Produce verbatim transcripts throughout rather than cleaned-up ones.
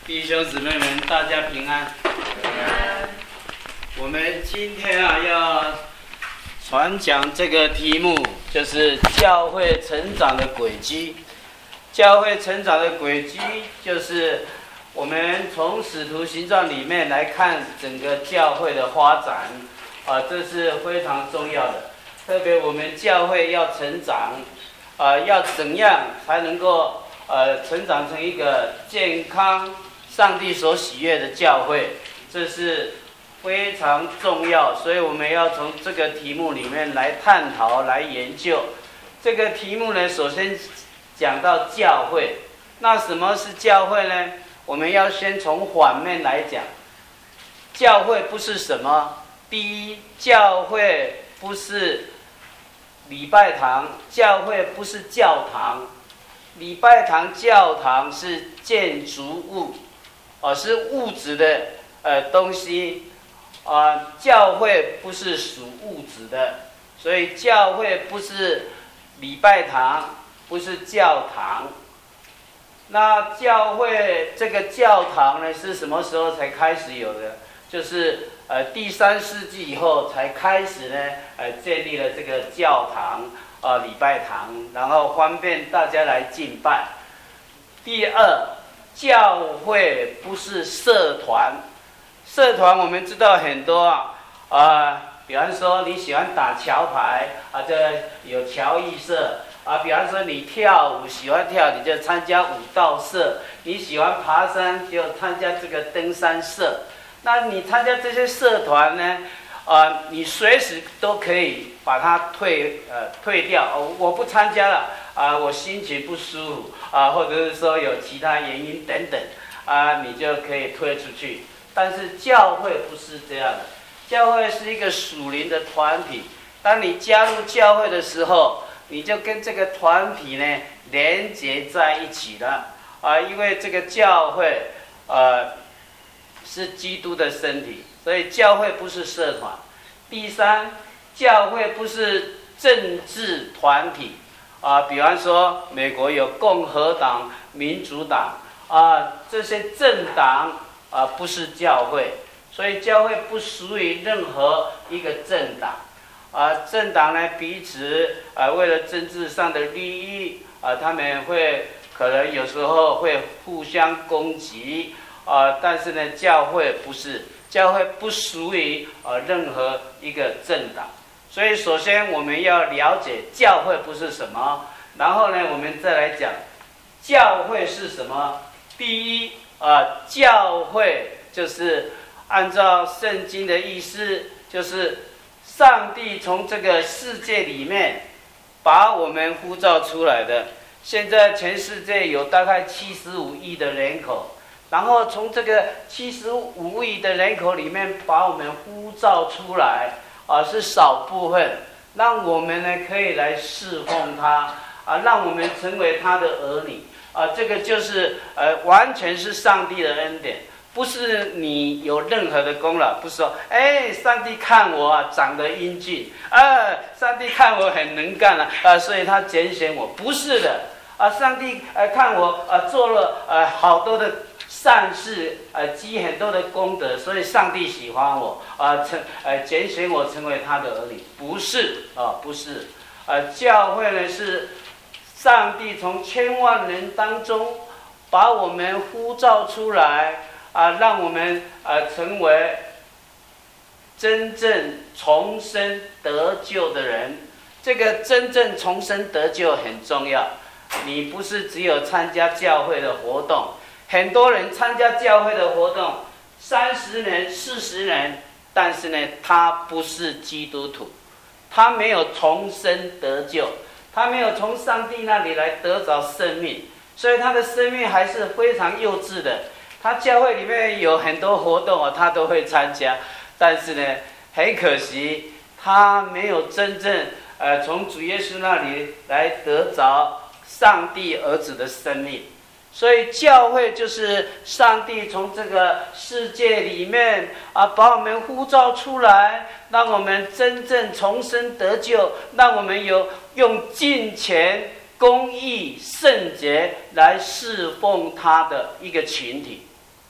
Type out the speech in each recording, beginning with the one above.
弟兄姊妹们，大家平安。平安。我们今天啊要传讲这个题目，就是教会成长的轨迹。教会成长的轨迹，就是我们从使徒行传里面来看整个教会的发展，啊，这是非常重要的。特别我们教会要成长，啊，要怎样才能够呃成长成一个健康、上帝所喜悦的教会，这是非常重要。所以我们要从这个题目里面来探讨、来研究。这个题目呢，首先讲到教会，那什么是教会呢？我们要先从反面来讲。教会不是什么？第一，教会不是礼拜堂，教会不是教堂。礼拜堂、教堂是建筑物，哦，是物质的呃东西，啊、呃，教会不是属物质的，所以教会不是礼拜堂，不是教堂。那教会这个教堂呢，是什么时候才开始有的？就是呃第三世纪以后才开始呢，呃建立了这个教堂。啊，礼拜堂，然后方便大家来敬拜。第二，教会不是社团，社团我们知道很多啊，呃，比方说你喜欢打桥牌啊，这有桥艺社啊；比方说你跳舞喜欢跳，你就参加舞蹈社；你喜欢爬山，就参加这个登山社。那你参加这些社团呢？呃，你随时都可以把它退呃退掉、哦，我不参加了啊、呃，我心情不舒服啊、呃，或者是说有其他原因等等啊、呃，你就可以退出去。但是教会不是这样的，教会是一个属灵的团体。当你加入教会的时候，你就跟这个团体呢连结在一起了啊、呃，因为这个教会呃是基督的身体。所以教会不是社团。第三，教会不是政治团体啊、呃，比方说美国有共和党、民主党啊、呃，这些政党啊、呃、不是教会，所以教会不属于任何一个政党啊、呃。政党呢彼此啊、呃、为了政治上的利益啊、呃，他们会可能有时候会互相攻击啊、呃，但是呢，教会不是。教会不属于呃任何一个政党，所以首先我们要了解教会不是什么，然后呢，我们再来讲教会是什么。第一啊、呃，教会就是按照圣经的意思，就是上帝从这个世界里面把我们呼召出来的。现在全世界有大概七十五亿的人口。然后从这个七十五亿的人口里面，把我们呼召出来，啊、呃，是少部分，让我们呢可以来侍奉他，啊、呃，让我们成为他的儿女，啊、呃，这个就是呃，完全是上帝的恩典，不是你有任何的功劳，不是说，哎，上帝看我啊长得英俊，啊，上帝看我很能干啊，啊、呃，所以他拣选我，不是的，啊、呃，上帝呃看我呃做了呃好多的善事，呃，积很多的功德，所以上帝喜欢我，啊、呃，成，呃，拣选我成为他的儿女，不是啊、呃，不是，呃，教会呢是上帝从千万人当中把我们呼召出来，啊、呃，让我们呃成为真正重生得救的人。这个真正重生得救很重要，你不是只有参加教会的活动。很多人参加教会的活动三十年、四十年，但是呢，他不是基督徒，他没有重生得救，他没有从上帝那里来得着生命，所以他的生命还是非常幼稚的。他教会里面有很多活动啊，他都会参加，但是呢，很可惜，他没有真正呃从主耶稣那里来得着上帝儿子的生命。所以教会就是上帝从这个世界里面啊，把我们呼召出来，让我们真正重生得救，让我们有用敬虔、公义、圣洁来侍奉他的一个群体。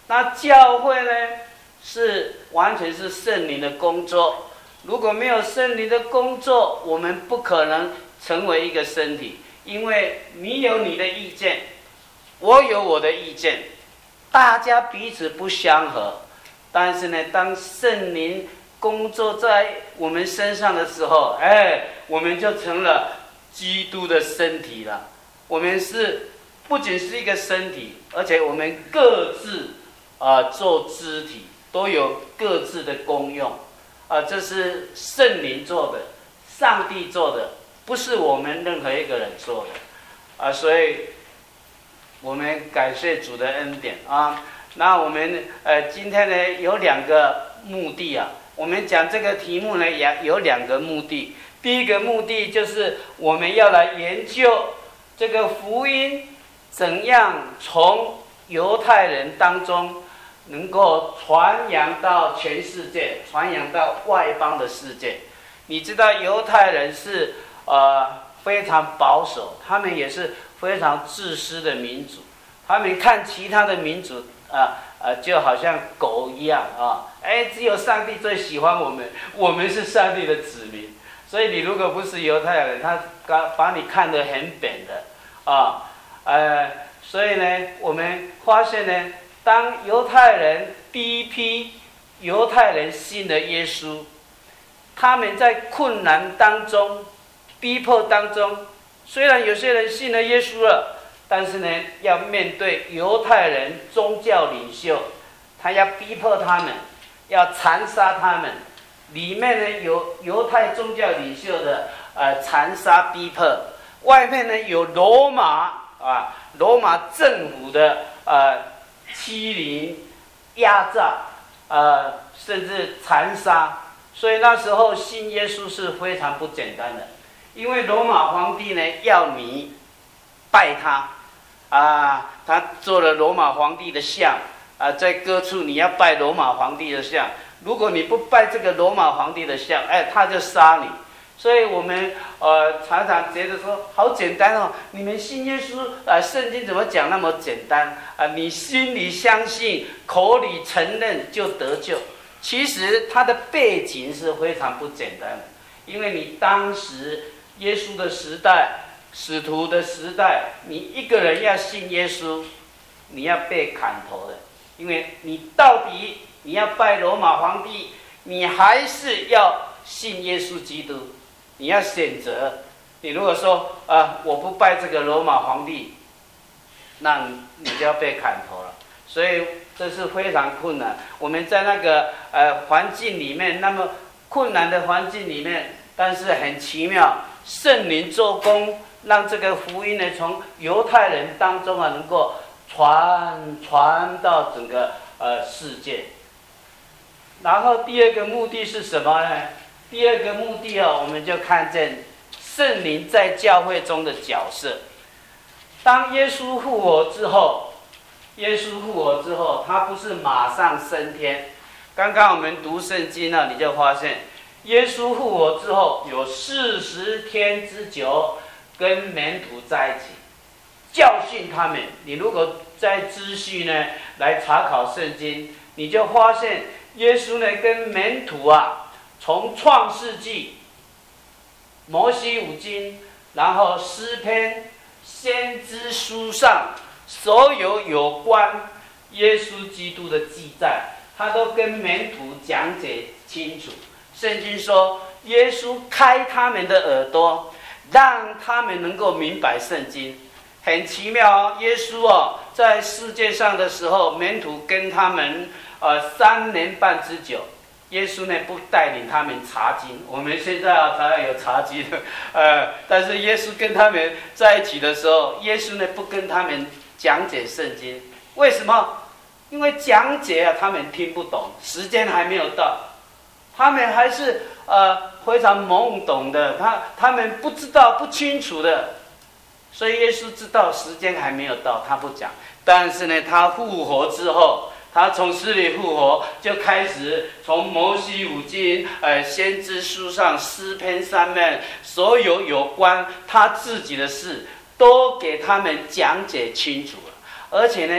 那教会呢，是完全是圣灵的工作。如果没有圣灵的工作，我们不可能成为一个身体，因为你有你的意见，我有我的意见，大家彼此不相合。但是呢，当圣灵工作在我们身上的时候，哎，我们就成了基督的身体了。我们是不仅是一个身体，而且我们各自啊、呃、做肢体，都有各自的功用。啊、呃，这是圣灵做的，上帝做的，不是我们任何一个人做的。啊、呃，所以我们感谢主的恩典啊。那我们呃今天呢有两个目的啊，我们讲这个题目呢也有两个目的。第一个目的就是我们要来研究这个福音怎样从犹太人当中能够传扬到全世界，传扬到外邦的世界。你知道犹太人是呃非常保守，他们也是非常自私的民族，他们看其他的民族啊呃就好像狗一样啊，哎，只有上帝最喜欢我们，我们是上帝的子民。所以你如果不是犹太人，他把你看得很扁的啊，呃，所以呢，我们发现呢，当犹太人第一批犹太人信了耶稣，他们在困难当中、逼迫当中，虽然有些人信了耶稣了，但是呢，要面对犹太人宗教领袖，他要逼迫他们，要残杀他们。里面呢有犹太宗教领袖的呃残杀逼迫，外面呢有罗马啊罗马政府的呃欺凌、压榨，呃甚至残杀。所以那时候信耶稣是非常不简单的，因为罗马皇帝呢要你拜他啊，他做了罗马皇帝的像啊，在各处你要拜罗马皇帝的像。如果你不拜这个罗马皇帝的像，哎，他就杀你。所以我们呃常常觉得说，好简单哦，你们信耶稣啊、呃，圣经怎么讲那么简单啊、呃？你心里相信，口里承认就得救。其实它的背景是非常不简单的，因为你当时耶稣的时代、使徒的时代，你一个人要信耶稣，你要被砍头的，因为你到底。你要拜罗马皇帝，你还是要信耶稣基督？你要选择。你如果说啊、呃，我不拜这个罗马皇帝，那你就要被砍头了。所以这是非常困难。我们在那个呃环境里面，那么困难的环境里面，但是很奇妙，圣灵做工，让这个福音呢从犹太人当中啊能够传传到整个呃世界。然后第二个目的是什么呢？第二个目的啊，我们就看见圣灵在教会中的角色。当耶稣复活之后，耶稣复活之后，他不是马上升天。刚刚我们读圣经呢，你就发现，耶稣复活之后有四十天之久跟门徒在一起，教训他们。你如果在秩序呢来查考圣经，你就发现。耶稣呢，跟门徒啊，从创世纪、摩西五经，然后诗篇、先知书上，所有有关耶稣基督的记载，他都跟门徒讲解清楚。圣经说，耶稣开他们的耳朵，让他们能够明白圣经。很奇妙哦，耶稣哦，在世界上的时候，门徒跟他们。呃，三年半之久，耶稣呢不带领他们查经。我们现在啊常常有查经，呃，但是耶稣跟他们在一起的时候，耶稣呢不跟他们讲解圣经。为什么？因为讲解啊，他们听不懂，时间还没有到，他们还是呃非常懵懂的，他他们不知道不清楚的，所以耶稣知道时间还没有到，他不讲。但是呢，他复活之后。他从死里复活，就开始从摩西五经、呃先知书上、诗篇上面，所有有关他自己的事，都给他们讲解清楚了。而且呢，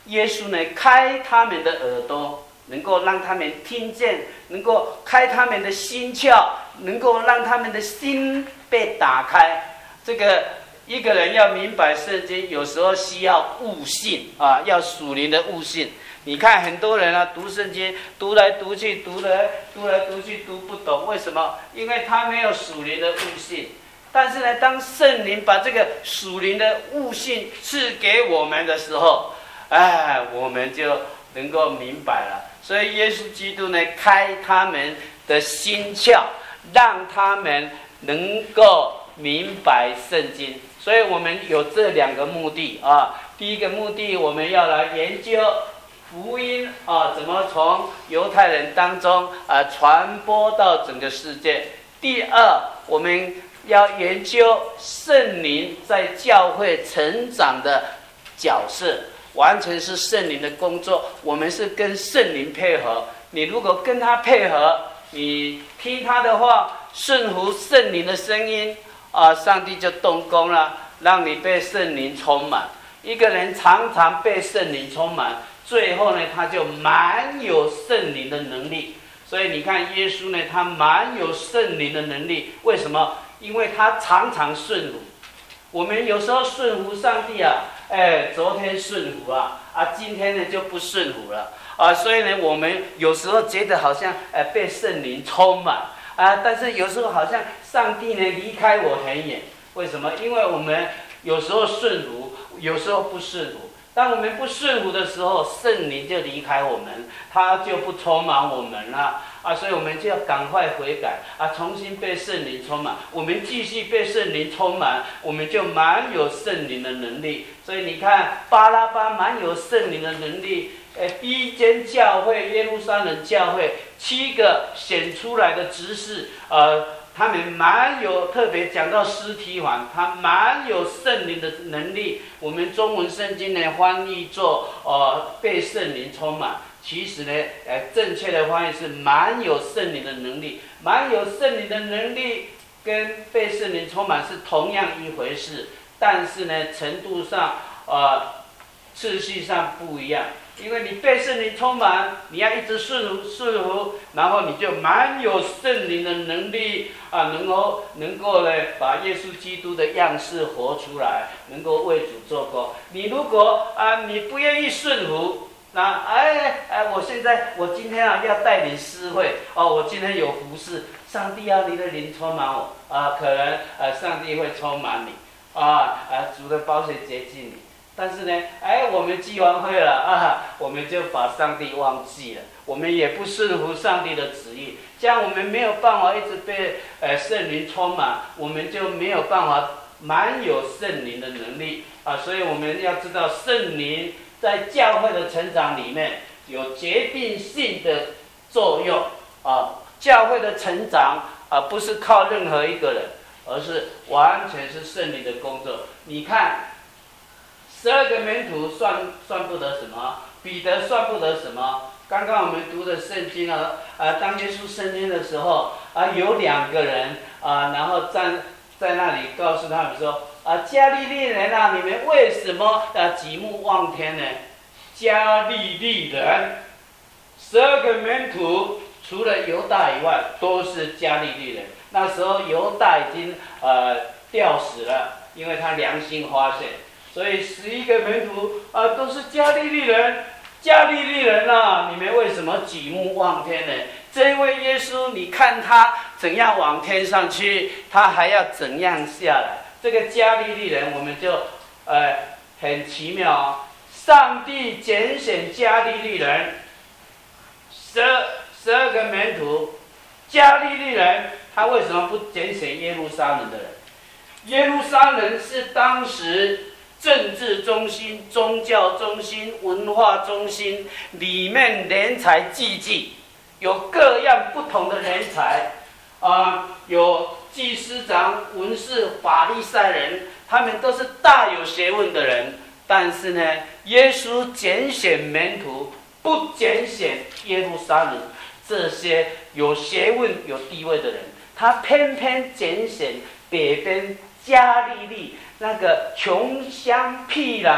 耶稣呢开他们的耳朵，能够让他们听见，能够开他们的心窍，能够让他们的心被打开。这个一个人要明白圣经，有时候需要悟性啊，要属灵的悟性。你看很多人啊，读圣经读来读去，读来读来读去读不懂，为什么？因为他没有属灵的悟性。但是呢，当圣灵把这个属灵的悟性赐给我们的时候，哎，我们就能够明白了。所以耶稣基督呢，开他们的心窍，让他们能够明白圣经。所以我们有这两个目的啊。第一个目的，我们要来研究福音啊，怎么从犹太人当中啊传播到整个世界。第二，我们要研究圣灵在教会成长的角色，完全是圣灵的工作。我们是跟圣灵配合。你如果跟他配合，你听他的话，顺服圣灵的声音啊，上帝就动工了，让你被圣灵充满。一个人常常被圣灵充满，最后呢，他就满有圣灵的能力。所以你看耶稣呢，他满有圣灵的能力。为什么？因为他常常顺服。我们有时候顺服上帝啊，哎，昨天顺服啊，啊，今天呢就不顺服了啊。所以呢，我们有时候觉得好像哎被圣灵充满啊，但是有时候好像上帝呢离开我很远。为什么？因为我们有时候顺服，有时候不顺服。当我们不顺服的时候，圣灵就离开我们，他就不充满我们了啊！所以我们就要赶快悔改啊，重新被圣灵充满。我们继续被圣灵充满，我们就满有圣灵的能力。所以你看，巴拉巴满有圣灵的能力。呃，第一间教会耶路撒冷教会，七个选出来的执事，呃。他们蛮有，特别讲到司提反，他蛮有圣灵的能力。我们中文圣经呢翻译作呃被圣灵充满，其实呢，呃正确的翻译是蛮有圣灵的能力。蛮有圣灵的能力跟被圣灵充满是同样一回事，但是呢程度上呃次序上不一样。因为你被圣灵充满，你要一直顺服顺服，然后你就蛮有圣灵的能力啊，能够能够呢把耶稣基督的样式活出来，能够为主做工。你如果啊你不愿意顺服，那哎哎，我现在我今天啊要带领诗会哦，我今天有服事，上帝要你的灵充满我啊，可能呃上帝会充满你啊啊，主的宝血洁净你。但是呢，哎，我们聚完会了啊，我们就把上帝忘记了，我们也不顺服上帝的旨意，这样我们没有办法一直被呃圣灵充满，我们就没有办法满有圣灵的能力啊。所以我们要知道，圣灵在教会的成长里面有决定性的作用啊。教会的成长啊，不是靠任何一个人，而是完全是圣灵的工作。你看。十二个门徒算算不得什么，彼得算不得什么。刚刚我们读的圣经啊，啊，当耶稣升天的时候啊，有两个人啊，然后站在那里告诉他们说啊，加利利人啊，你们为什么啊举目望天呢？加利利人，十二个门徒除了犹大以外，都是加利利人。那时候犹大已经呃吊死了，因为他良心发现。所以十一个门徒啊，都是加利利人。加利利人啊，你们为什么举目望天呢？这位耶稣，你看他怎样往天上去，他还要怎样下来。这个加利利人，我们就呃很奇妙哦。上帝拣选加利利人，十二十二个门徒，加利利人，他为什么不拣选耶路撒冷的人？耶路撒冷是当时政治中心、宗教中心、文化中心，里面人才济济，有各样不同的人才，啊、呃，有祭司长、文士、法利赛人，他们都是大有学问的人。但是呢，耶稣拣选门徒，不拣选耶路撒冷这些有学问、有地位的人，他偏偏拣选北边加利利那个穷乡僻壤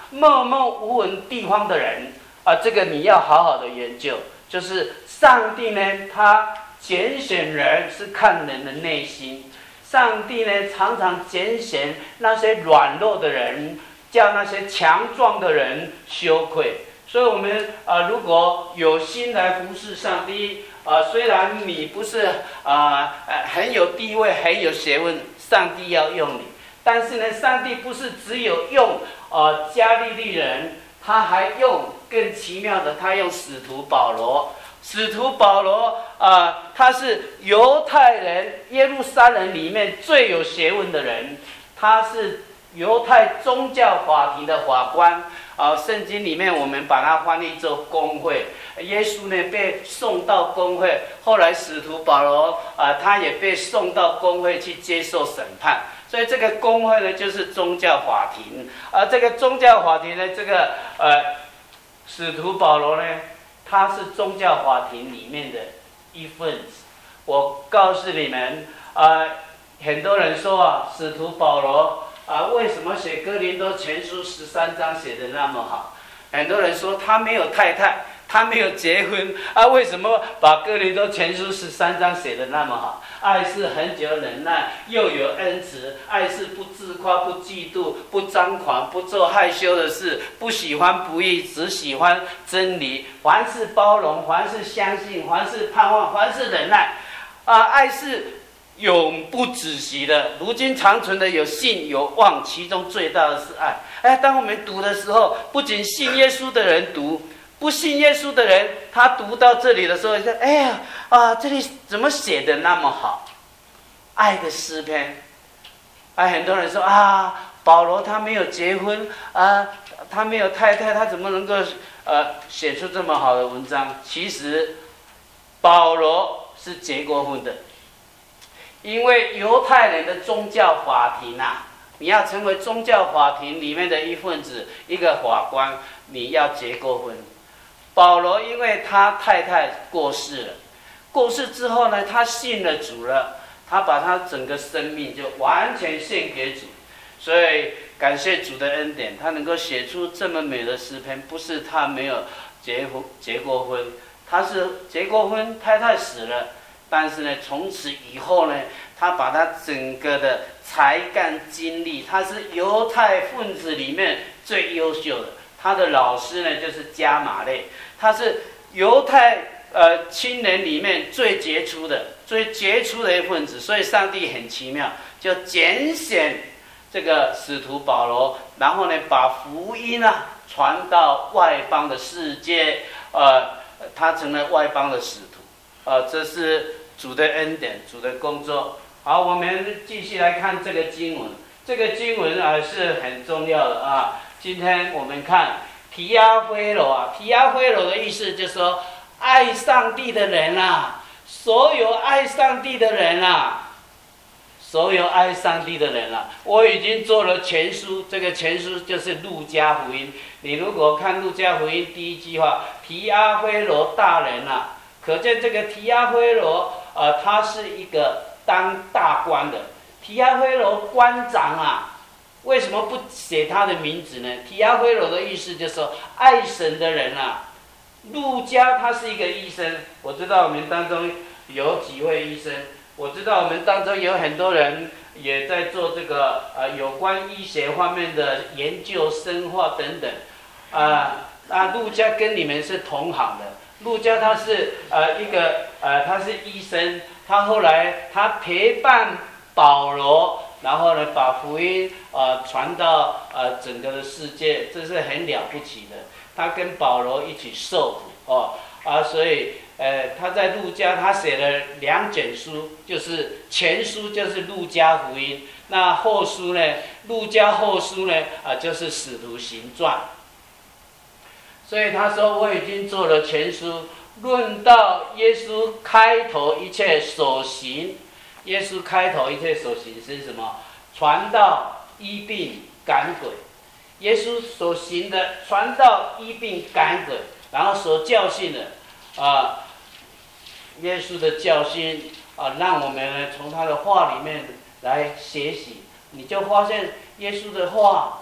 默默无闻地方的人啊，这个你要好好的研究。就是上帝呢，他拣选人是看人的内心。上帝呢，常常拣选那些软弱的人，叫那些强壮的人羞愧。所以，我们啊、呃，如果有心来服侍上帝啊、呃，虽然你不是啊呃很有地位、很有学问，上帝要用你，但是呢，上帝不是只有用呃加利利人，他还用更奇妙的，他用使徒保罗。使徒保罗啊、呃，他是犹太人耶路撒冷里面最有学问的人，他是犹太宗教法庭的法官啊。圣经里面我们把它翻译做公会。耶稣呢被送到公会，后来使徒保罗啊、呃，他也被送到公会去接受审判。所以这个公会呢，就是宗教法庭。而、呃、这个宗教法庭呢，这个呃使徒保罗呢，他是宗教法庭里面的一份子。我告诉你们，啊、呃，很多人说啊，使徒保罗啊、呃，为什么写哥林多前书十三章写的那么好？很多人说他没有太太，他没有结婚啊，为什么把哥林多前书十三章写的那么好？爱是恒久忍耐，又有恩慈；爱是不自夸，不嫉妒，不张狂，不做害羞的事，不喜欢不义，只喜欢真理。凡事包容，凡事相信，凡事盼望，凡事忍耐。啊，爱是永不止息的。如今长存的有信有望，其中最大的是爱。哎，当我们读的时候，不仅信耶稣的人读，不信耶稣的人，他读到这里的时候说：“哎呀，啊，这里怎么写的那么好？爱的诗篇。”哎，很多人说啊，保罗他没有结婚啊，他没有太太，他怎么能够呃写出这么好的文章？其实，保罗是结过婚的，因为犹太人的宗教法庭啊，你要成为宗教法庭里面的一份子，一个法官，你要结过婚。保罗因为他太太过世了，过世之后呢，他信了主了，他把他整个生命就完全献给主，所以感谢主的恩典，他能够写出这么美的诗篇，不是他没有结婚结过婚，他是结过婚，太太死了，但是呢，从此以后呢，他把他整个的才干经历，他是犹太分子里面最优秀的。他的老师呢，就是加马列，他是犹太呃青年里面最杰出的、最杰出的一份子。所以上帝很奇妙，就拣选这个使徒保罗，然后呢，把福音啊传到外邦的世界，呃，他成了外邦的使徒，呃，这是主的恩典，主的工作。好，我们继续来看这个经文，这个经文啊是很重要的啊。今天我们看提阿非罗啊，提阿非罗的意思就是说，爱上帝的人啊，所有爱上帝的人啊，所有爱上帝的人啊，我已经做了全书，这个全书就是路加福音。你如果看路加福音第一句话，提阿非罗大人啊，可见这个提阿非罗，呃，他是一个当大官的提阿非罗官长啊。为什么不写他的名字呢？提阿非罗的意思就是说，爱神的人啊。路加他是一个医生，我知道我们当中有几位医生，我知道我们当中有很多人也在做这个呃有关医学方面的研究、生化等等。啊、呃，那路加跟你们是同行的。路加他是呃一个呃他是医生，他后来他陪伴保罗。然后呢，把福音呃传到呃整个的世界，这是很了不起的。他跟保罗一起受苦哦啊，所以呃他在路加他写了两卷书，就是前书就是路加福音，那后书呢，路加后书呢啊、呃、就是使徒行传。所以他说我已经做了全书，论到耶稣开头一切所行。耶稣开头一切所行是什么？传道、医病、赶鬼。耶稣所行的传道、医病、赶鬼，然后所教训的啊、呃，耶稣的教训啊、呃，让我们呢从他的话里面来学习，你就发现耶稣的话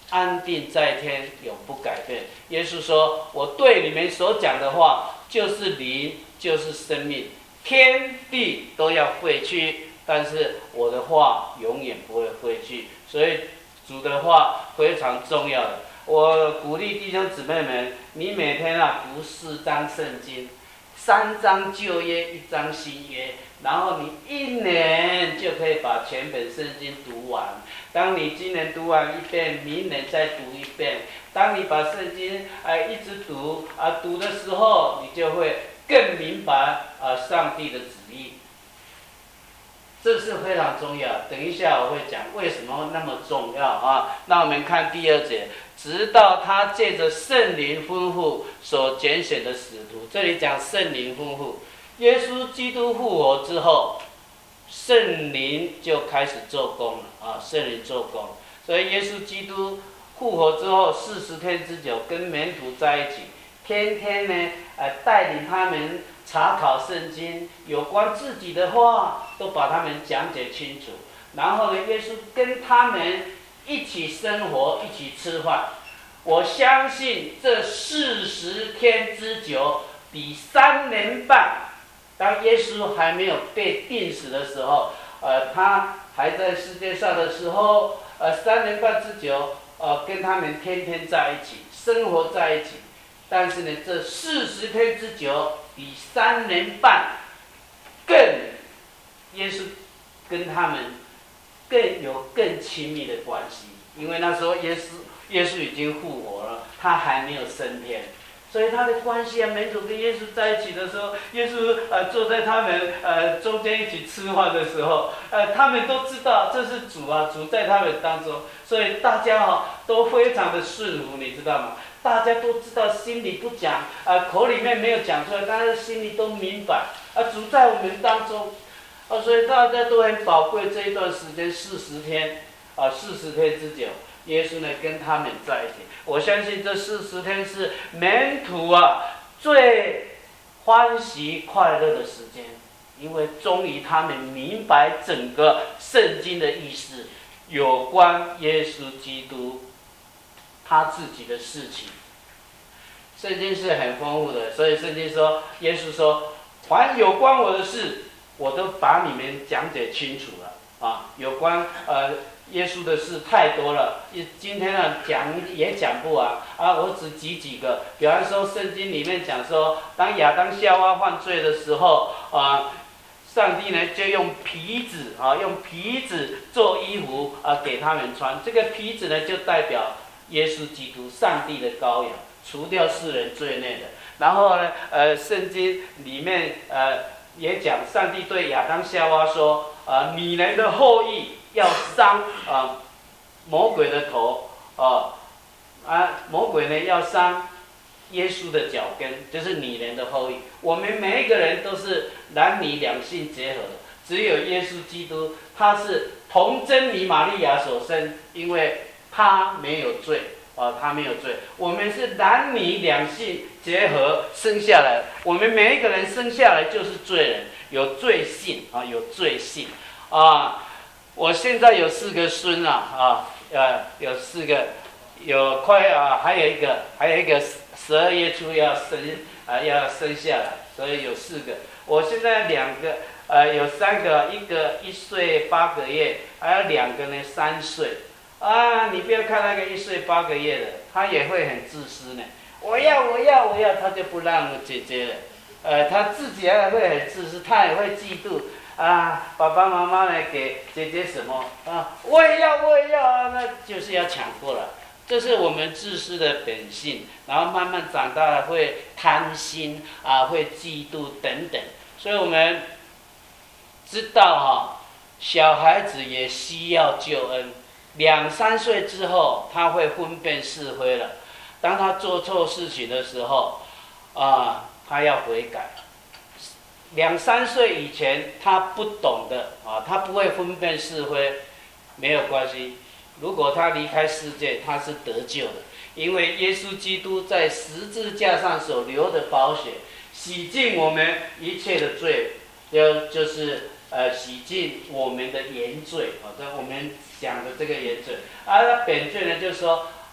安定在天，永不改变。耶稣说：“我对你们所讲的话，就是灵，就是生命，天地都要废去，但是我的话永远不会废去。”所以主的话非常重要的。我鼓励弟兄姊妹们，你每天啊读四章圣经，三章旧约，一章新约，然后你一年就可以把全本圣经读完。当你今年读完一遍，明年再读一遍。当你把圣经啊一直读啊读的时候，你就会更明白啊上帝的旨意。这是非常重要。等一下我会讲为什么那么重要啊。那我们看第二节，直到他借着圣灵吩咐所拣选的使徒。这里讲圣灵吩咐，耶稣基督复活之后，圣灵就开始做工了啊，圣灵做工。所以耶稣基督复活之后四十天之久，跟门徒在一起，天天呢，呃，带领他们查考圣经，有关自己的话都把他们讲解清楚。然后呢，耶稣跟他们一起生活，一起吃饭。我相信这四十天之久，比三年半，当耶稣还没有被钉死的时候，呃，他还在世界上的时候，呃，三年半之久，呃，跟他们天天在一起，生活在一起。但是呢，这四十天之久，比三年半更，耶稣跟他们更有更亲密的关系，因为那时候耶稣耶稣已经复活了，他还没有升天，所以他的关系啊，门徒跟耶稣在一起的时候，耶稣呃坐在他们呃中间一起吃饭的时候，呃他们都知道这是主啊，主在他们当中，所以大家哈、哦、都非常的顺服，你知道吗？大家都知道，心里不讲，呃，口里面没有讲出来，但是心里都明白，啊，主在我们当中，啊，所以大家都很宝贵这一段时间四十天，啊，四十天之久，耶稣呢跟他们在一起。我相信这四十天是门徒啊最欢喜快乐的时间，因为终于他们明白整个圣经的意思，有关耶稣基督他自己的事情。圣经是很丰富的，所以圣经说，耶稣说，凡有关我的事，我都把你们讲解清楚了啊。有关呃耶稣的事太多了，今天呢讲也讲不完啊。我只举几个，比方说圣经里面讲说，当亚当夏娃犯罪的时候啊，上帝呢就用皮子啊，用皮子做衣服啊给他们穿。这个皮子呢就代表耶稣基督，上帝的羔羊，除掉世人罪孽的。然后呢，呃，圣经里面呃也讲，上帝对亚当夏娃说，呃，女人的后裔要伤啊、呃、魔鬼的头啊啊，魔鬼呢要伤耶稣的脚跟，就是女人的后裔。我们每一个人都是男女两性结合的，只有耶稣基督他是童贞女玛利亚所生，因为他没有罪啊，他没有罪。我们是男女两性结合生下来，我们每一个人生下来就是罪人，有罪性啊，有罪性啊。我现在有四个孙啊啊，呃，有四个，有快啊，还有一个，还有一个十二月初要生啊，要生下来，所以有四个。我现在两个，呃，有三个，一个一岁八个月，还有两个呢三岁。啊，你不要看那个一岁八个月的，他也会很自私呢。我要，我要，我要，他就不让姐姐了。呃，他自己还会很自私，他也会嫉妒。啊，爸爸妈妈呢给姐姐什么啊？我也要，我也要啊，那就是要抢过来。这是我们自私的本性，然后慢慢长大了会贪心啊，会嫉妒等等。所以我们知道哈、啊，小孩子也需要救恩。两三岁之后，他会分辨是非了。当他做错事情的时候，啊，他要悔改。两三岁以前他不懂的啊，他不会分辨是非，没有关系。如果他离开世界，他是得救的，因为耶稣基督在十字架上所流的宝血，洗净我们一切的罪，就就是呃洗净我们的原罪啊，这我们讲的这个原罪。而、啊、本罪呢，就是说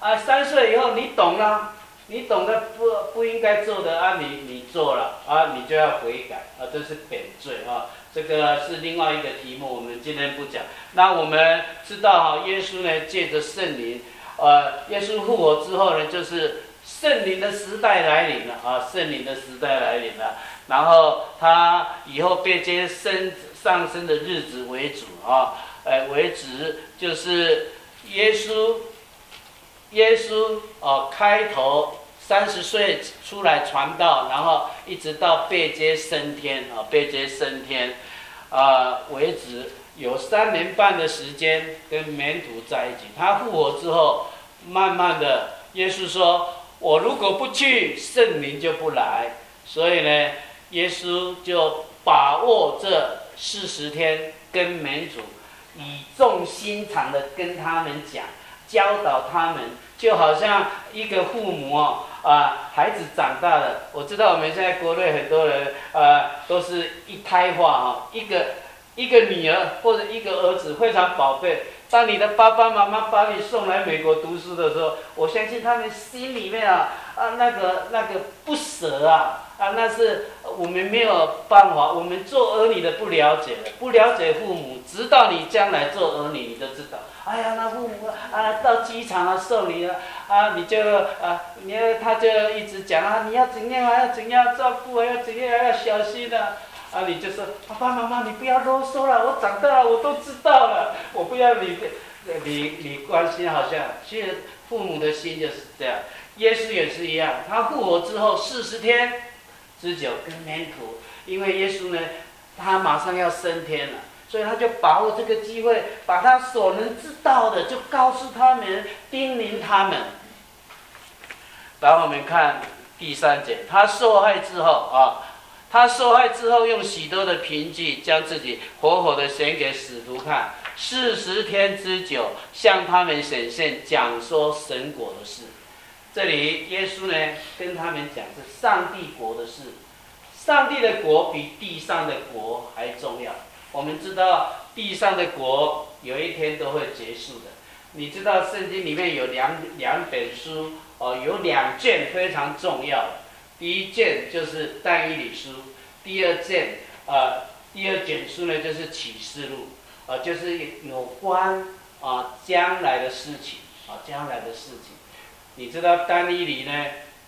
啊，三岁以后你懂了，你懂得不不应该做的啊，你你做了啊，你就要悔改啊，这是本罪啊。这个是另外一个题目，我们今天不讲。那我们知道哈，耶稣呢借着圣灵，呃，耶稣复活之后呢，就是圣灵的时代来临了啊，圣灵的时代来临了。然后他以后被接升上升的日子为主啊，呃，为止就是耶稣，耶稣哦、呃，开头三十岁出来传道，然后一直到被接升天啊，被接升天啊、呃、为止，有三年半的时间跟门徒在一起。他复活之后，慢慢的，耶稣说：“我如果不去，圣灵就不来。”所以呢，耶稣就把握这四十天，跟门徒语重心长的跟他们讲，教导他们，就好像一个父母哦。啊，孩子长大了，我知道我们现在国内很多人，呃，都是一胎化哈，一个一个女儿或者一个儿子非常宝贝。当你的爸爸妈妈把你送来美国读书的时候，我相信他们心里面啊啊那个那个不舍啊啊，那是我们没有办法，我们做儿女的不了解的，不了解父母，直到你将来做儿女，你就知道。哎呀，那父母啊，到机场啊送你啊，啊，你就啊，你他就一直讲啊，你要怎样啊，要怎样照顾啊，要怎样要小心啊，啊，你就说爸爸妈妈，你不要啰嗦了，我长大了，我都知道了，我不要你你你关心，好像其实父母的心就是这样。耶稣也是一样，他复活之后四十天之久跟门徒，因为耶稣呢，他马上要升天了。所以他就把握这个机会，把他所能知道的就告诉他们，叮咛他们。然后我们看第三节，他受害之后啊，他受害之后用许多的凭据，将自己活活的显给使徒看，四十天之久，向他们显现，讲说神国的事。这里耶稣呢跟他们讲是上帝国的事，上帝的国比地上的国还重要。我们知道地上的国有一天都会结束的。你知道圣经里面有两两本书哦，有两卷非常重要的。第一卷就是但以理书，第二卷呃第二卷书呢就是启示录，呃就是有关啊将来的事情啊将来的事情。你知道但以理呢？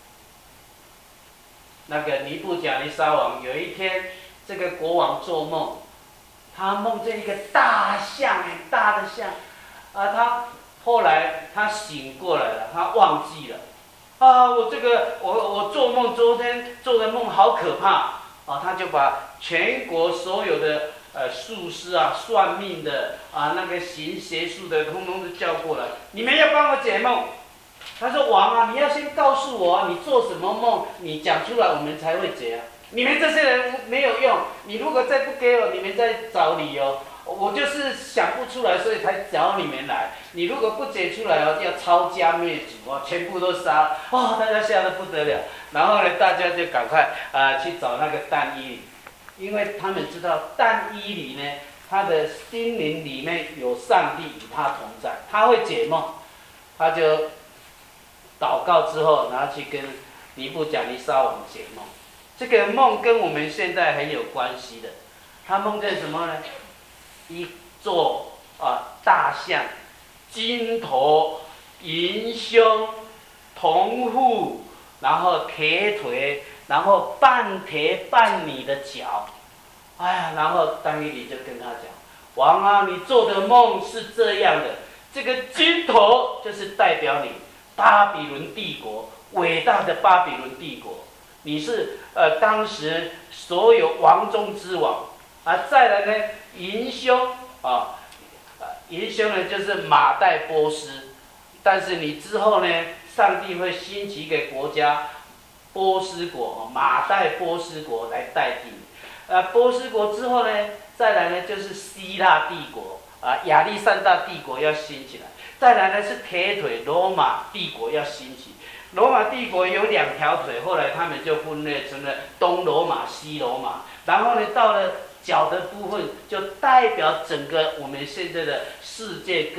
那个尼布甲尼撒王有一天，这个国王做梦。他梦见一个大象，很大的象，啊，他后来他醒过来了，他忘记了，啊，我这个我我做梦，昨天做的梦好可怕，啊，他就把全国所有的呃术士啊、算命的啊、那个行邪术的，通通都叫过来，你们要帮我解梦。他说：“王啊，你要先告诉我、啊，你做什么梦，你讲出来，我们才会解啊。你们这些人没有用，你如果再不给我，你们再找理由。我就是想不出来，所以才找你们来。你如果不解出来哦，要抄家灭族哦，全部都杀哦，大家吓得不得了。然后呢，大家就赶快啊、呃、去找那个但以理，因为他们知道但以理呢，他的心灵里面有上帝与他同在，他会解梦，他就祷告之后，然后去跟尼布甲尼撒王解梦。这个梦跟我们现在很有关系的。他梦见什么呢？一座啊大象，金头、银胸、铜腹，然后铁腿，然后半铁半米的脚。哎呀，然后但以理就跟他讲：“王啊，你做的梦是这样的，这个金头就是代表你巴比伦帝国，伟大的巴比伦帝国。”你是呃当时所有王中之王啊，再来呢银胸啊，银胸呢就是马代波斯，但是你之后呢，上帝会兴起一个国家波斯国，马代波斯国来代替你。啊，波斯国之后呢，再来呢就是希腊帝国啊，亚历山大帝国要兴起来，再来呢是铁腿罗马帝国要兴起。罗马帝国有两条腿，后来他们就分裂成了东罗马、西罗马。然后呢，到了脚的部分，就代表整个我们现在的世界各国。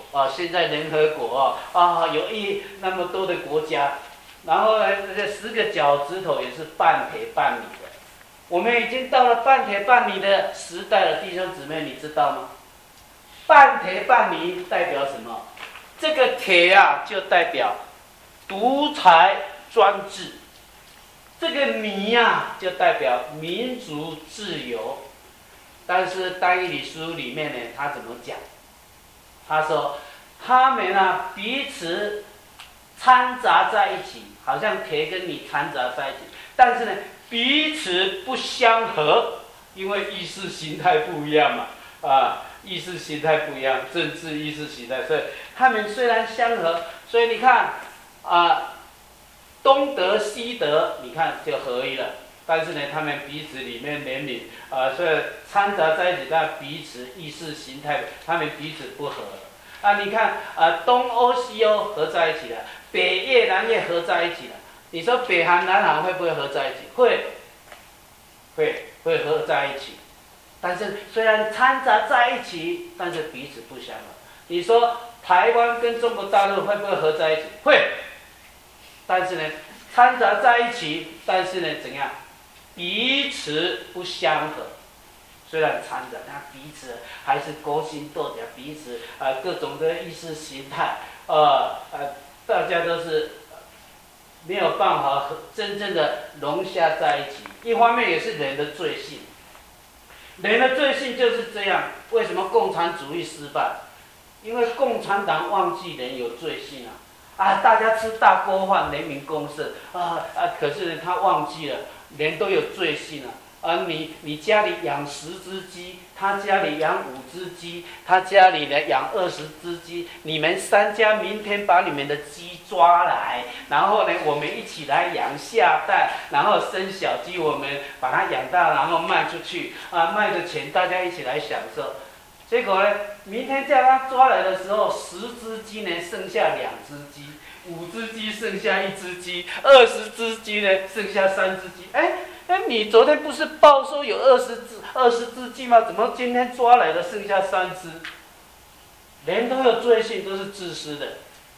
啊，现在联合国啊啊有一那么多的国家，然后呢，这个十个脚趾头也是半铁半米的。我们已经到了半铁半米的时代了，弟兄姊妹，你知道吗？半铁半米代表什么？这个铁啊，就代表独裁专制；这个米啊，就代表民族自由。但是但以理书里面呢，他怎么讲？他说，他们啊彼此掺杂在一起，好像铁跟米掺杂在一起，但是呢，彼此不相合，因为意识形态不一样嘛，啊，意识形态不一样，政治意识形态，所以他们虽然相合，所以你看啊，东德西德，你看就合一了。但是呢，他们彼此里面怜悯，啊，所以掺杂在一起，但彼此意识形态，他们彼此不合。啊，你看啊，东欧西欧合在一起了，北越南越合在一起了。你说北韩南韩会不会合在一起？会，会会合在一起。但是虽然掺杂在一起，但是彼此不相合。你说台湾跟中国大陆会不会合在一起？会。但是呢，掺杂在一起，但是呢，怎样？彼此不相合，虽然掺杂，但彼此还是勾心斗角，彼此啊、呃、各种的意识形态，呃呃，大家都是没有办法和真正的融洽在一起。一方面也是人的罪性，人的罪性就是这样。为什么共产主义失败？因为共产党忘记人有罪性啊！啊，大家吃大锅饭，人民公社啊啊，可是呢，他忘记了。人都有罪性啊！而你你家里养十只鸡，他家里养五只鸡，他家里呢养二十只鸡，你们三家明天把你们的鸡抓来，然后呢我们一起来养下蛋，然后生小鸡，我们把它养大，然后卖出去啊，卖的钱大家一起来享受。结果呢，明天叫他抓来的时候，十只鸡呢剩下两只鸡。五只鸡剩下一只鸡，二十只鸡呢剩下三只鸡。哎哎，你昨天不是报说有二十只二十只鸡吗？怎么今天抓来的剩下三只？人都有罪性，都是自私的。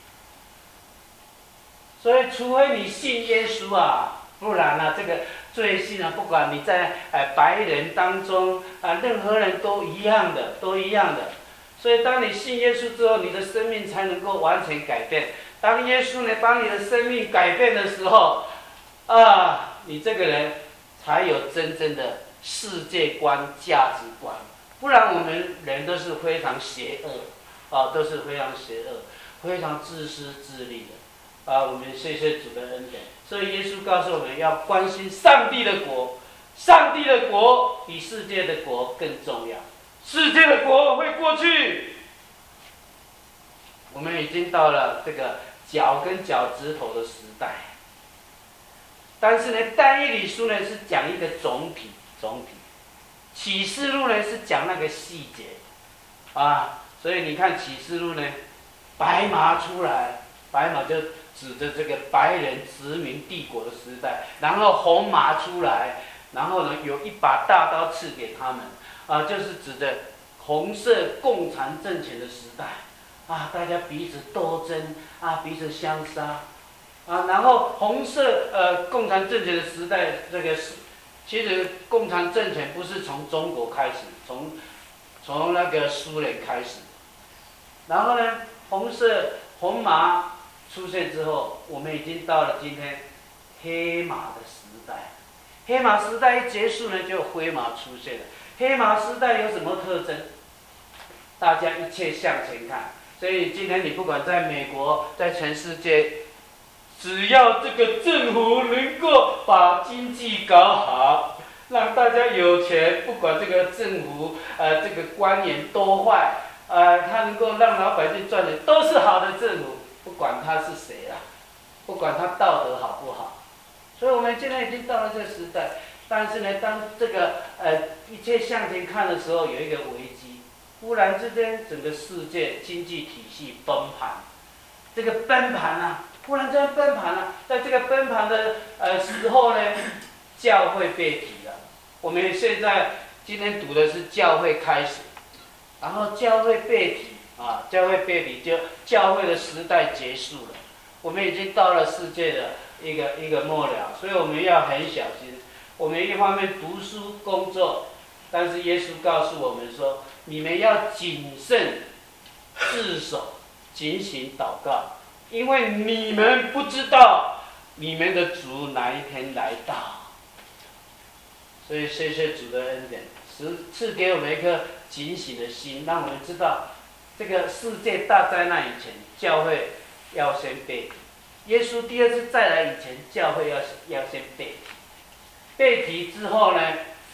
所以，除非你信耶稣啊，不然啊，这个罪性啊，不管你在呃白人当中啊，任何人都一样的，都一样的。所以，当你信耶稣之后，你的生命才能够完全改变。当耶稣呢把你的生命改变的时候，啊，你这个人才有真正的世界观、价值观。不然我们人都是非常邪恶，啊，都是非常邪恶、非常自私自利的。啊，我们谢谢主的恩典。所以耶稣告诉我们要关心上帝的国，上帝的国比世界的国更重要。世界的国会过去，我们已经到了这个脚跟脚趾头的时代。但是呢，但以理书呢是讲一个总体，总体；启示录呢是讲那个细节，啊，所以你看启示录呢，白马出来，白马就指着这个白人殖民帝国的时代，然后红马出来，然后呢有一把大刀赐给他们。啊，就是指的红色共产政权的时代啊，大家彼此斗争啊，彼此相杀啊，然后红色呃共产政权的时代，这个是其实共产政权不是从中国开始，从从那个苏联开始，然后呢，红色红马出现之后，我们已经到了今天黑马的时代，黑马时代一结束呢，就灰马出现了。黑马时代有什么特征？大家一切向前看。所以今天你不管在美国，在全世界，只要这个政府能够把经济搞好，让大家有钱，不管这个政府呃这个官员多坏，呃他能够让老百姓赚钱，都是好的政府，不管他是谁啦，不管他道德好不好。所以我们现在已经到了这个时代。但是呢，当这个呃一切向前看的时候，有一个危机，忽然之间整个世界经济体系崩盘。这个崩盘啊，忽然之间崩盘了、啊，在这个崩盘的呃时候呢，教会被提了。我们现在今天读的是教会开始，然后教会被提， 啊，教会背离就教会的时代结束了，我们已经到了世界的一个一个末了，所以我们要很小心。我们一方面读书工作，但是耶稣告诉我们说，你们要谨慎自守，警醒祷告，因为你们不知道你们的主哪一天来到。所以谢谢主的恩典，赐赐给我们一颗警醒的心，让我们知道这个世界大灾难以前，教会要先背题。耶稣第二次再来以前，教会要要先背题。背题之后呢，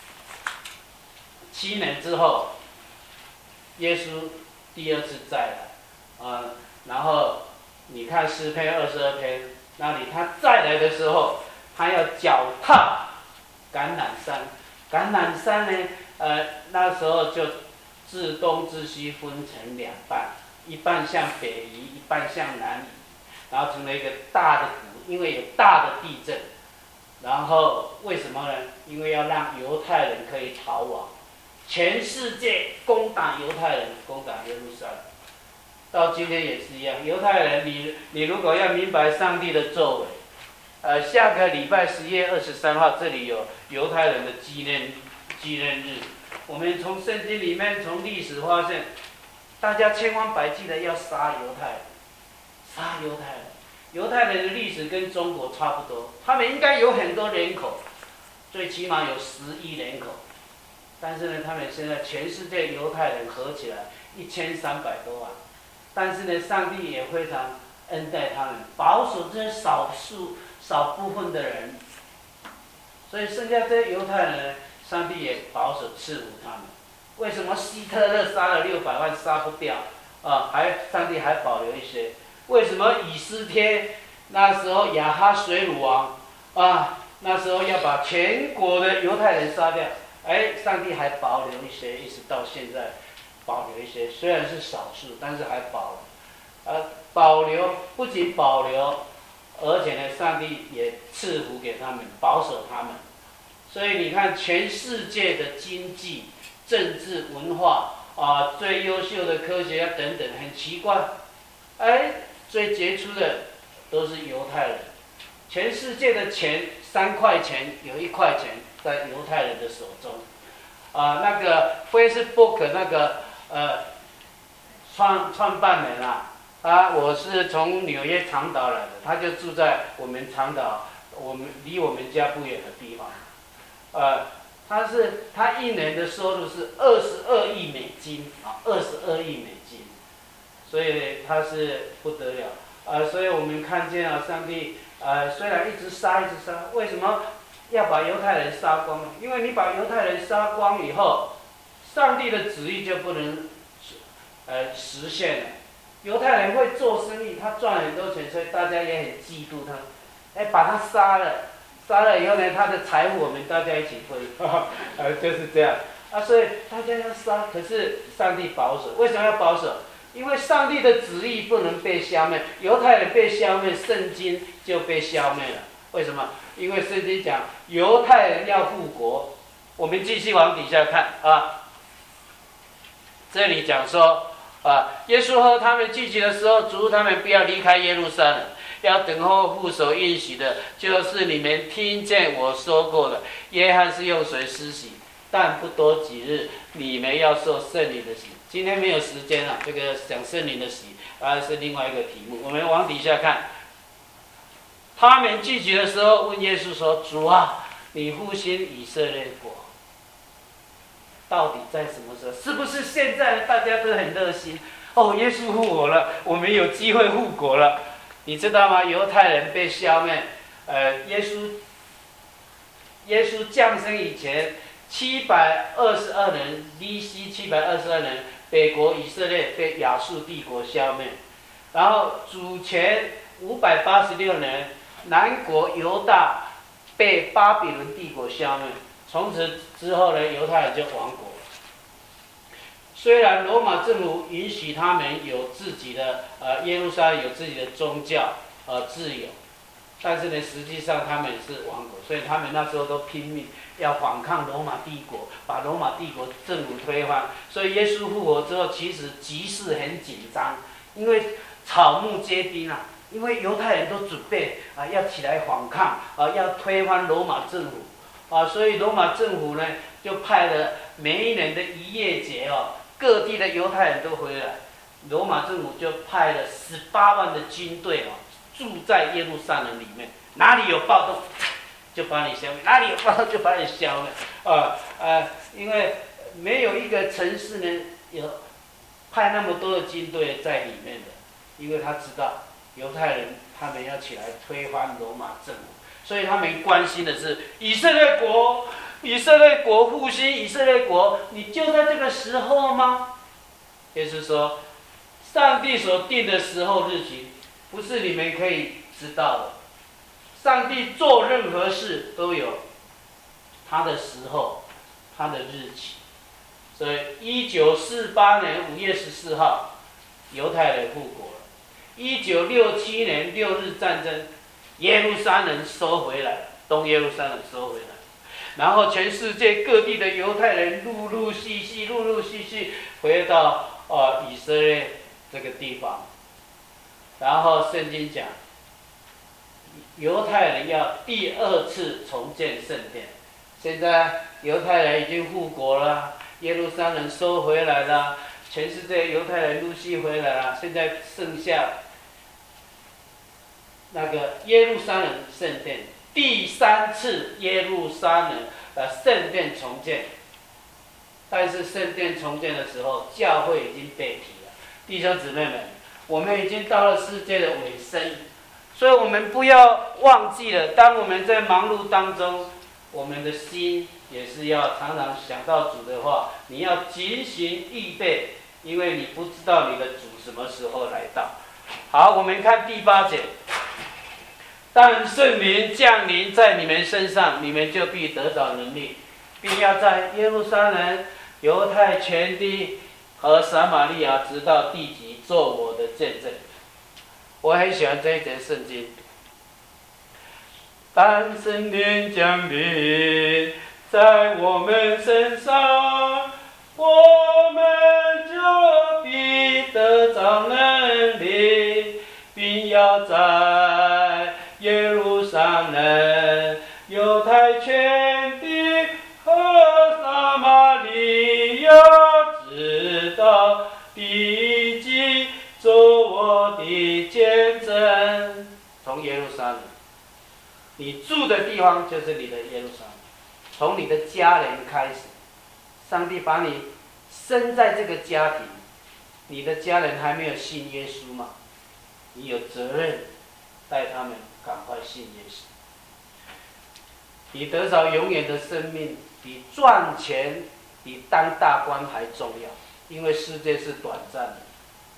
七年之后，耶稣第二次再来，啊、呃，然后你看诗篇二十二篇那里，他再来的时候，他要脚踏橄榄山。橄榄山呢，呃，那时候就自东自西分成两半，一半向北移，一半向南移，然后成了一个大的谷，因为有大的地震。然后为什么呢？因为要让犹太人可以逃亡，全世界攻打犹太人，攻打耶路撒冷。到今天也是一样，犹太人，你你如果要明白上帝的作为，呃，下个礼拜十月二十三号，这里有犹太人的纪念纪念日。我们从圣经里面，从历史发现，大家千方百计的要杀犹太人，杀犹太人。犹太人的历史跟中国差不多，他们应该有很多人口，最起码有十亿人口，但是呢，他们现在全世界犹太人合起来一千三百多万，但是呢，上帝也非常恩待他们，保守这些少数少部分的人，所以剩下这些犹太人呢，上帝也保守赐福他们。为什么希特勒杀了六百万杀不掉啊？还上帝还保留一些。为什么以斯帖那时候亚哈水鲁王啊，那时候要把全国的犹太人杀掉？哎，上帝还保留一些，一直到现在保留一些，虽然是少数，但是还保留。呃，保留不仅保留，而且呢，上帝也赐福给他们，保守他们。所以你看，全世界的经济、政治、文化啊，最优秀的科学家等等，很奇怪，哎。最杰出的都是犹太人，全世界的钱三块钱有一块钱在犹太人的手中，啊、呃，那个 Facebook 那个呃创创办人啊，啊，我是从纽约长岛来的，他就住在我们长岛，我们离我们家不远的地方，呃，他是他一年的收入是二十二亿美金啊，二十二亿美金。所以他是不得了，呃，所以我们看见啊，上帝呃虽然一直杀一直杀，为什么要把犹太人杀光呢？因为你把犹太人杀光以后，上帝的旨意就不能呃实现了。犹太人会做生意，他赚很多钱，所以大家也很嫉妒他，哎，把他杀了，杀了以后呢，他的财富我们大家一起分，呃，就是这样啊，所以大家要杀，可是上帝保守，为什么要保守？因为上帝的旨意不能被消灭，犹太人被消灭，圣经就被消灭了。为什么？因为圣经讲犹太人要复国。我们继续往底下看啊，这里讲说啊，耶稣和他们聚集的时候，嘱咐他们不要离开耶路撒冷，要等候父所应许的，就是你们听见我说过的。约翰是用水施洗，但不多几日，你们要受圣灵的洗。今天没有时间了，这个讲圣灵的洗啊是另外一个题目。我们往底下看，他们聚集的时候问耶稣说：“主啊，你复兴以色列国，到底在什么时候？是不是现在大家都很热心？哦，耶稣复活了，我们有机会复国了。你知道吗？犹太人被消灭，呃，耶稣耶稣降生以前，七百二十二人 B C 七百二十二人。北国以色列被亚述帝国消灭，然后主前五百八十六年，南国犹大被巴比伦帝国消灭。从此之后呢，犹太人就亡国。虽然罗马政府允许他们有自己的呃耶路撒冷有自己的宗教呃自由， 但是呢，实际上他们是亡国，所以他们那时候都拼命要反抗罗马帝国，把罗马帝国政府推翻。所以耶稣复活之后，其实局势很紧张，因为草木皆兵啊，因为犹太人都准备啊要起来反抗啊，要推翻罗马政府啊，所以罗马政府呢就派了每一年的逾越节哦，各地的犹太人都回来，罗马政府就派了十八万的军队哦。住在耶路撒冷里面，哪里有暴动就把你消灭，哪里有暴动就把你消灭。啊呃，因为没有一个城市呢有派那么多的军队在里面的，因为他知道犹太人他们要起来推翻罗马政府，所以他们关心的是以色列国，以色列国复兴，以色列国，你就在这个时候吗？也就是说，上帝所定的时候日期。不是你们可以知道的，上帝做任何事都有他的时候，他的日期。所以，一九四八年五月十四号，犹太人复国了。一九六七年六日战争，耶路撒冷收回来了，东耶路撒冷收回来。然后，全世界各地的犹太人陆陆续续、陆陆续续回到呃以色列这个地方。然后圣经讲，犹太人要第二次重建圣殿。现在犹太人已经复国了，耶路撒冷收回来了，全世界犹太人陆续回来了。现在剩下那个耶路撒冷圣殿，第三次耶路撒冷的圣殿重建。但是圣殿重建的时候，教会已经被提了，弟兄姊妹们。我们已经到了世界的尾声，所以我们不要忘记了，当我们在忙碌当中，我们的心也是要常常想到主的话，你要警醒预备，因为你不知道你的主什么时候来到。好，我们看第八节，但圣灵降临在你们身上，你们就必得着能力，并要在耶路撒冷、犹太全地和撒玛利亚直到地极做我的见证。我很喜欢这一节圣经。当圣灵降临在我们身上，我们就必得着能力，并要在耶路撒冷、犹太全地和撒玛利亚直到地极做我的见证。从耶路撒冷，你住的地方就是你的耶路撒冷，从你的家人开始，上帝把你生在这个家庭，你的家人还没有信耶稣嘛，你有责任带他们赶快信耶稣。你得着永远的生命，比赚钱、比当大官还重要，因为世界是短暂的。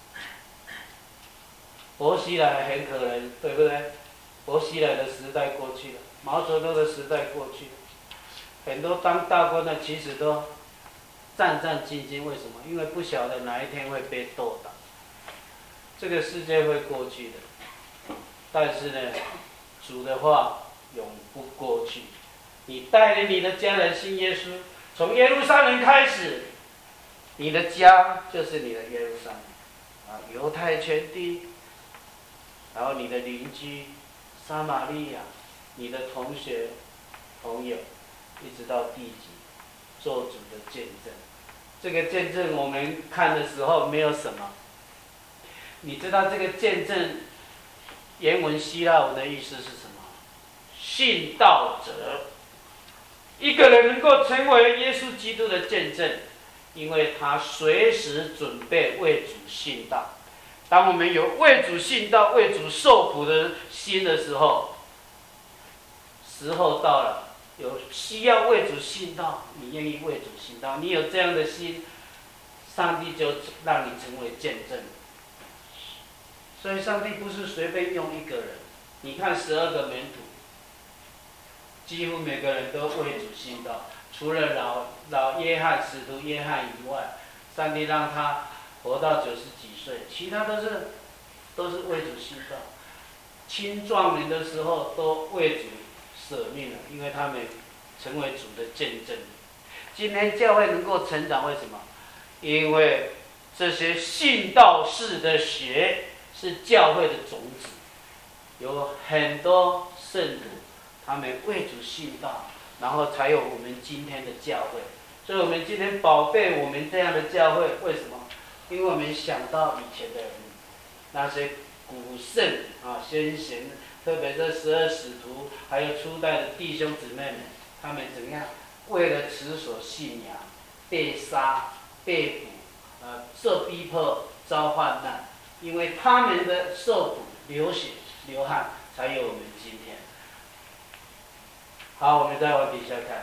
薄熙来很可能，对不对？薄熙来的时代过去了，毛泽东的时代过去了，很多当大官的其实都战战兢兢，为什么？因为不晓得哪一天会被斗倒。这个世界会过去的，但是呢，主的话永不过去。你带领你的家人信耶稣，从耶路撒冷开始，你的家就是你的耶路撒冷啊，犹太全地，然后你的邻居撒玛利亚，你的同学朋友，一直到地极，做主的见证。这个见证我们看的时候没有什么，你知道这个见证原文希腊文的意思是什么？信道者。一个人能够成为耶稣基督的见证，因为他随时准备为主信道。当我们有为主信道、为主受苦的心的时候，时候到了，有需要为主信道，你愿意为主信道，你有这样的心，上帝就让你成为见证。所以上帝不是随便用一个人，你看十二个门徒，几乎每个人都为主信道，除了老老约翰使徒约翰以外，上帝让他活到九十几岁，其他都是都是为主信道。 青壮年的时候都为主舍命了，因为他们成为主的见证。今天教会能够成长，为什么？因为这些信道士的血是教会的种子，有很多圣徒，他们为主信道，然后才有我们今天的教会。所以我们今天宝贝我们这样的教会，为什么？因为我们想到以前的人，那些古圣啊先贤，特别是十二使徒，还有初代的弟兄姊妹们，他们怎样为了持守信仰，被杀、被捕，呃，受逼迫、遭患难，因为他们的受苦、流血、流汗，才有我们今天。好，我们再往底下看。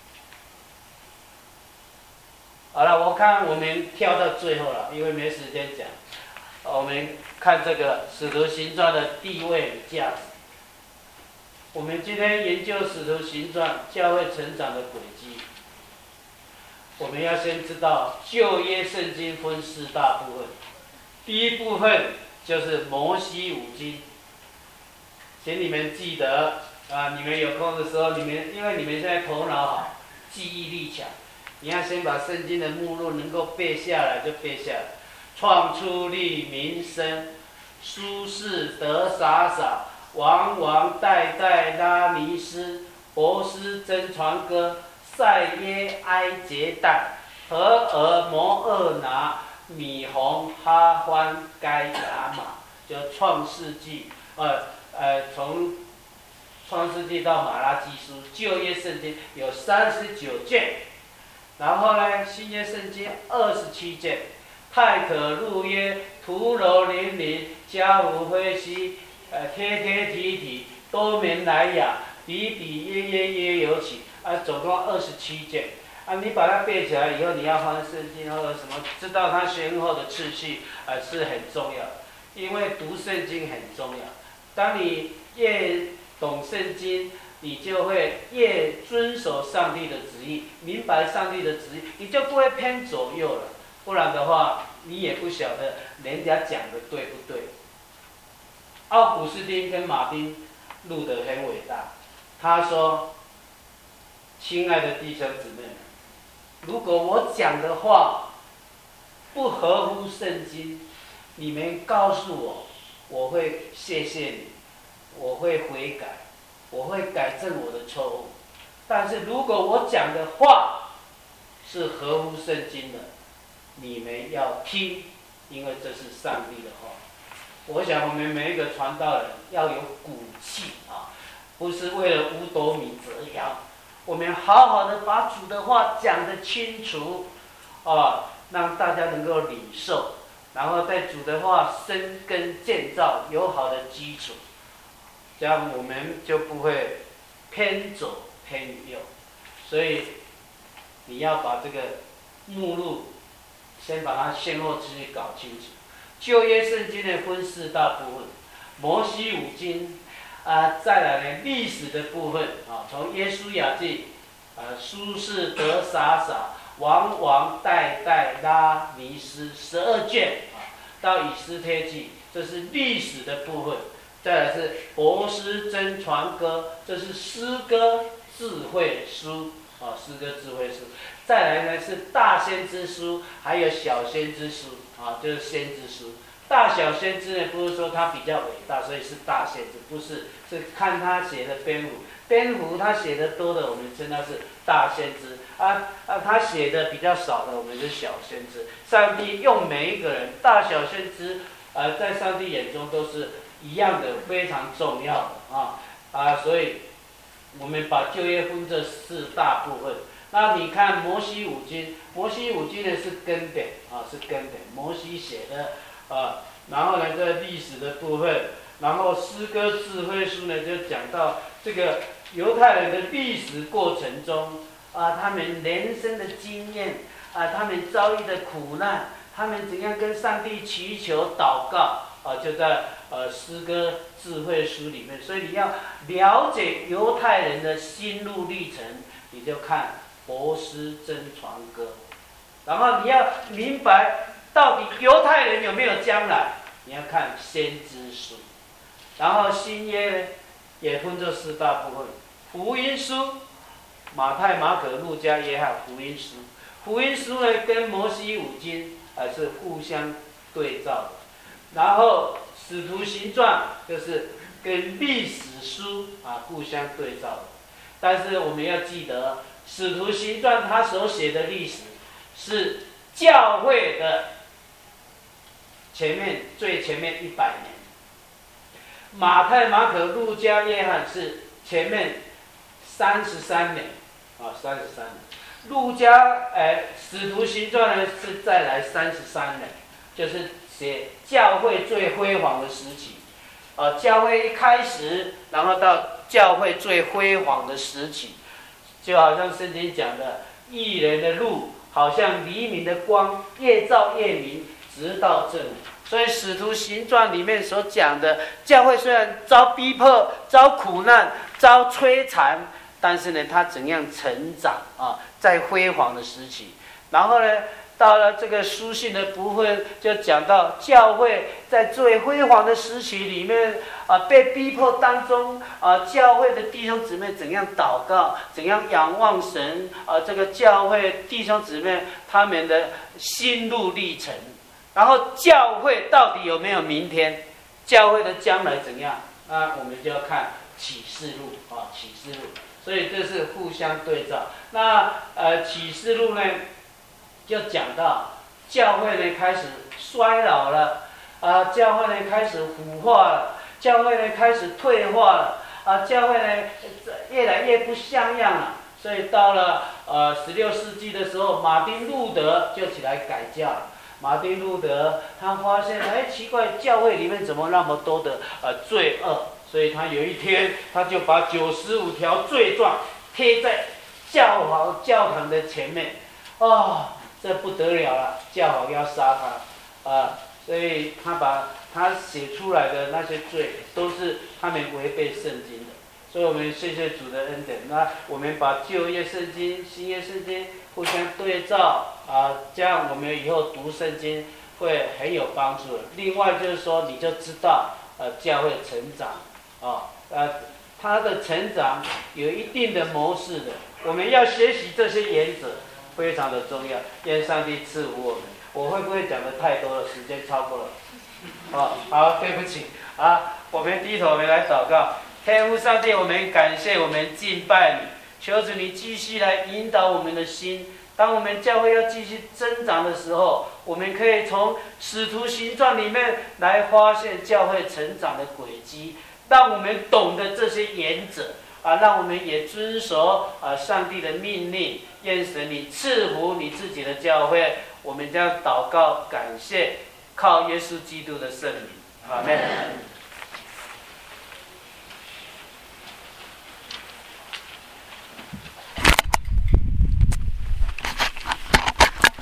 好了，我看我们跳到最后了，因为没时间讲。我们看这个使徒行传的地位与价值。我们今天研究使徒行传教会成长的轨迹，我们要先知道旧约圣经分四大部分。第一部分就是摩西五经，请你们记得啊，你们有空的时候，你们因为你们现在头脑好，记忆力强，你要先把圣经的目录能够背下来就背下来。创出利民生，苏轼得洒洒，王王代代拉尼斯，博斯真传歌，塞耶哀结旦，和尔摩厄拿，米红哈欢该亚马，就创世纪，呃呃，从创世纪到马拉基书，旧约圣经有三十九卷，然后呢，新约圣经二十七卷。太可入约，图楼连连，家无灰兮，呃，贴贴体体，多眠来雅，比比耶耶耶有起，啊，总共二十七卷。啊，你把它背起来以后，你要翻圣经或者什么，知道它先后的次序，呃，是很重要。因为读圣经很重要。当你越懂圣经，你就会越遵守上帝的旨意，明白上帝的旨意，你就不会偏左右了。不然的话，你也不晓得人家讲的对不对。奥古斯丁跟马丁路德很伟大，他说：“亲爱的弟兄姊妹们，如果我讲的话不合乎圣经，你们告诉我，我会谢谢你，我会悔改，我会改正我的错误。但是如果我讲的话是合乎圣经的，你们要听，因为这是上帝的话。”我想我们每一个传道人要有骨气啊，不是为了五斗米折腰。我们好好的把主的话讲得清楚，啊，让大家能够领受，然后在主的话生根建造，有好的基础，这样我们就不会偏左偏右。所以你要把这个目录先把它先后次序搞清楚。旧约圣经的分四大部分，摩西五经，啊，再来呢历史的部分啊，从约书亚记，啊，苏轼得洒洒，王王代代拉尼斯十二卷啊，到以斯帖记，这是历史的部分。再来是博斯真传歌，这是诗歌智慧书啊，诗歌智慧书。再来呢是大先知书，还有小先知书啊，就是先知书。大小先知呢，不是说他比较伟大，所以是大先知，不是，是看他写的篇幅，篇幅他写的多的，我们称他是大先知啊啊，他写的比较少的，我们是小先知。上帝用每一个人，大小先知，呃，在上帝眼中都是一样的，非常重要的啊啊，所以我们把旧约分这四大部分。那你看摩西五经，摩西五经呢是根本啊，是根本，摩西写的啊。然后呢，这历史的部分，然后诗歌智慧书呢就讲到这个犹太人的历史过程中啊，他们人生的经验啊，他们遭遇的苦难，他们怎样跟上帝祈求祷告啊，就在呃诗歌智慧书里面。所以你要了解犹太人的心路历程，你就看博斯真传歌，然后你要明白到底犹太人有没有将来，你要看先知书。 然后新约呢，也分作四大部分：福音书、马太、马可、路加、约翰福音书。福音书呢，跟摩西五经啊是互相对照的。然后使徒行传就是跟历史书啊互相对照的。但是我们要记得，使徒行传他所写的历史是教会的前面最前面一百年。马太、马可、路加、约翰是前面三十三年，啊，三十三年。路加，哎，使徒行传呢是再来三十三年，就是写教会最辉煌的时期，啊，教会一开始，然后到教会最辉煌的时期，就好像圣经讲的，义人的路好像黎明的光，越照越明，直到正午。所以《使徒行传》里面所讲的，教会虽然遭逼迫、遭苦难、遭摧残，但是呢，它怎样成长啊，在辉煌的时期。然后呢，到了这个书信的部分，就讲到教会在最辉煌的时期里面啊，被逼迫当中啊，教会的弟兄姊妹怎样祷告，怎样仰望神啊，这个教会弟兄姊妹他们的心路历程。然后教会到底有没有明天？教会的将来怎样？啊，我们就要看启示录啊，启示录。所以这是互相对照。那呃，启示录呢，就讲到教会呢开始衰老了，啊，教会呢开始腐化了，教会呢开始退化了，啊，教会呢越来越不像样了。所以到了呃十六世纪的时候，马丁路德就起来改教。马丁路德他发现，哎，奇怪，教会里面怎么那么多的呃罪恶？所以他有一天，他就把九十五条罪状贴在教皇教堂的前面，哦，这不得了了，教皇要杀他啊！所以他把他写出来的那些罪，都是他们违背圣经的。所以我们谢谢主的恩典。那我们把旧约圣经、新约圣经互相对照啊，这样我们以后读圣经会很有帮助。另外就是说，你就知道呃教会成长啊，呃它的成长有一定的模式的。我们要学习这些原则，非常的重要。愿上帝赐福我们。我会不会讲的太多了？时间超过了。哦，好，对不起啊。我们低头，我们来祷告。天父上帝，我们感谢，我们敬拜你，求主你继续来引导我们的心。当我们教会要继续增长的时候，我们可以从使徒行传里面来发现教会成长的轨迹，让我们懂得这些原则啊，让我们也遵守啊上帝的命令。愿神你赐福你自己的教会。我们将祷告感谢，靠耶稣基督的圣名，阿们。